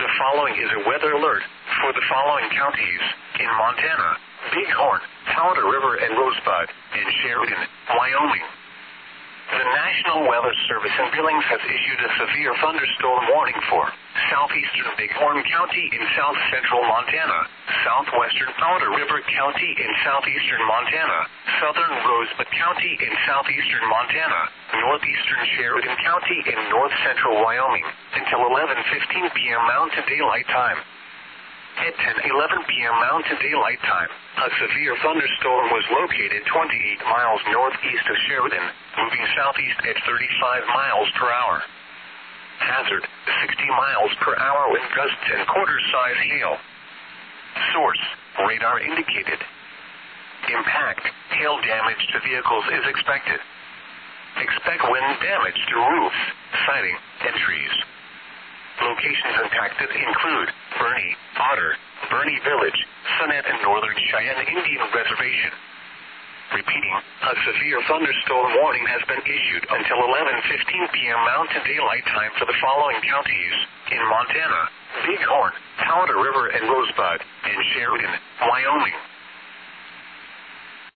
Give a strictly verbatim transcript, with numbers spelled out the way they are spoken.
The following is a weather alert for the following counties in Montana: Bighorn, Powder River and Rosebud, and Sheridan, Wyoming. The National Weather Service in Billings has issued a severe thunderstorm warning for southeastern Bighorn County in south-central Montana, southwestern Powder River County in southeastern Montana, southern Rosebud County in southeastern Montana, northeastern Sheridan County in north-central Wyoming, until eleven fifteen p.m. Mountain Daylight Time. At ten eleven p.m. Mountain Daylight Time, a severe thunderstorm was located twenty-eight miles northeast of Sheridan, moving southeast at thirty-five miles per hour. Hazard: sixty miles per hour with gusts and quarter-size hail. Source: radar indicated. Impact: hail damage to vehicles is expected. Expect wind damage to roofs, siding, and trees. Locations impacted include Bernie, Otter, Bernie Village, Sunnett and Northern Cheyenne Indian Reservation. Repeating, a severe thunderstorm warning has been issued until eleven fifteen p.m. Mountain Daylight Time for the following counties in Montana: Bighorn, Powder River and Rosebud, and Sheridan, Wyoming.